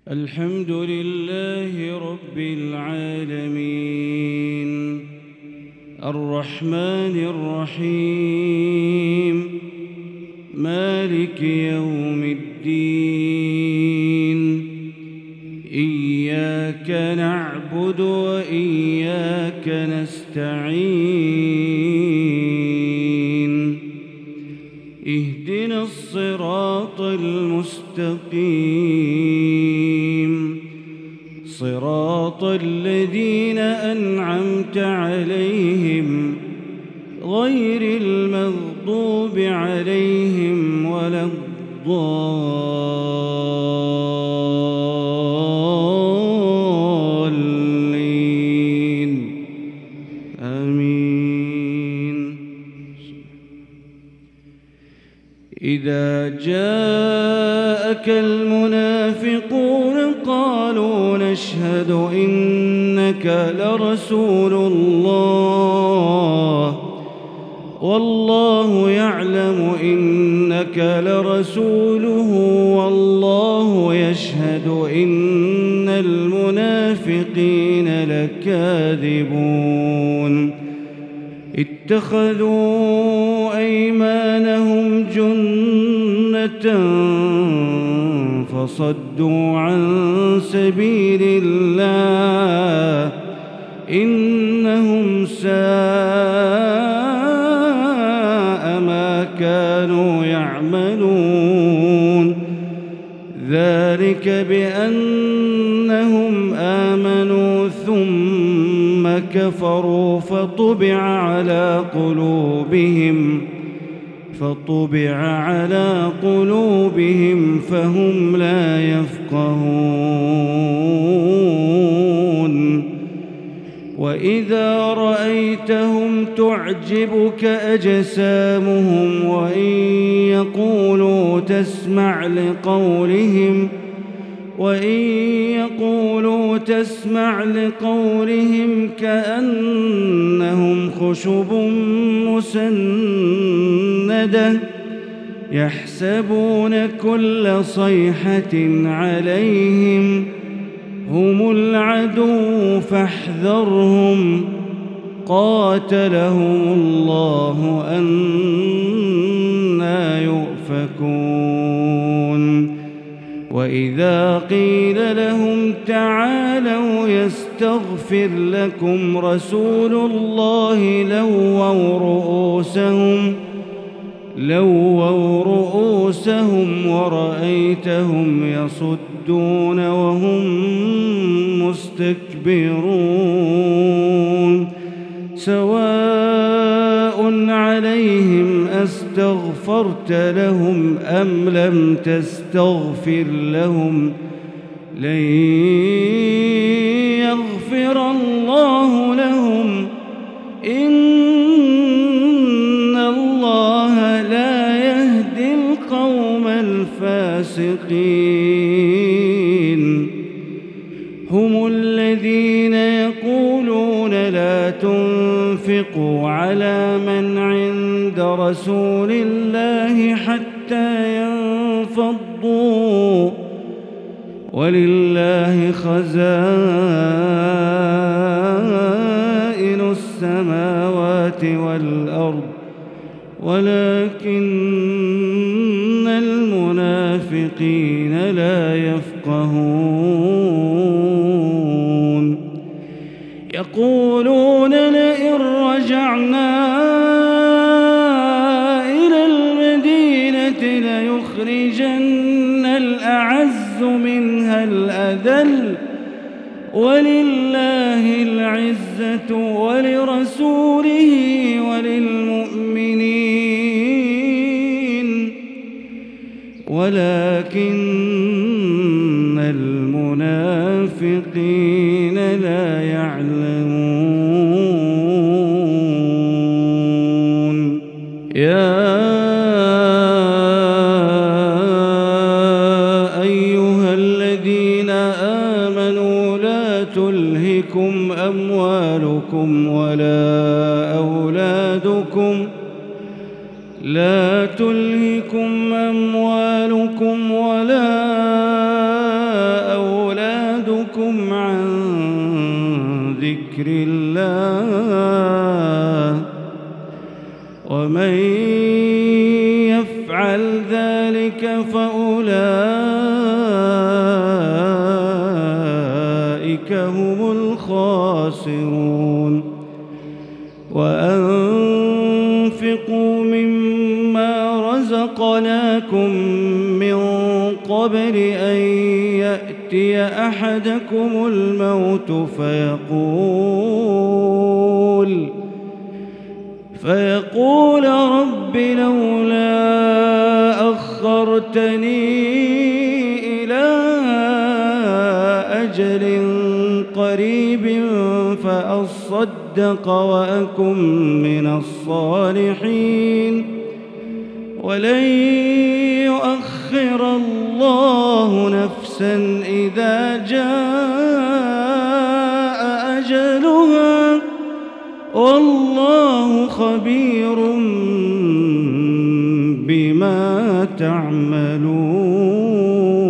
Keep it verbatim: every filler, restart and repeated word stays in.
الحمد لله رب العالمين الرحمن الرحيم مالك يوم الدين إياك نعبد وإياك نستعين اهدنا الصراط المستقيم صراط الذين أنعمت عليهم غير المغضوب عليهم ولا الضالين آمين. إذا جاءك المنافقون قالوا نشهد إنك لرسول الله والله يعلم إنك لرسوله والله يشهد إن المنافقين لكاذبون اتخذوا أيمانهم جنة فصدوا عن سبيل الله إنهم ساء ما كانوا يعملون ذلك بأنهم آمنوا ثم كفروا فطبع على قلوبهم فطبع على قلوبهم فهم لا يفقهون وإذا رأيتهم تعجبك أجسامهم وإن يقولوا تسمع لقولهم وإن يقولوا تسمع لقولهم كأنهم خشب مسندة يحسبون كل صيحة عليهم هم العدو فاحذرهم قاتلهم الله أنى يؤفكون وإذا قيل لهم تعالوا يستغفر لكم رسول الله لووا رؤوسهم لووا رؤوسهم ورأيتهم يصدون وهم مستكبرون سواء عليهم أستغفرت لهم أم لم تستغفر لهم لن يغفر الله لهم إن الله لا يهدي القوم الفاسقين هم الذين يقولون لا تنفقوا على من عند رسول الله حتى ينفضوا ولله خزائن السماوات والأرض ولكن المنافقين لا يفقهون يقولون لئن رجعنا إلى المدينة ليخرجن الأعز منها الأذل ولله العزة ولرسوله وللمؤمنين ولكن المنافقين لا يعلمون يا أيها الذين آمنوا لا تلهكم أموالكم ولا أولادكم لا تلهكم أموالكم ولا أولادكم ذكر الله ومن يفعل ذلك فأولئك هم الخاسرون وأنفقوا مما رزقناكم من قبل أن يأتي أحدكم الموت فيقول فيقول رب لولا أخرتني إلى أجل قريب فأصدق وأكن من الصالحين ولن يؤخر الله نفسا إذا جاء أجلها والله خبير بما تعملون.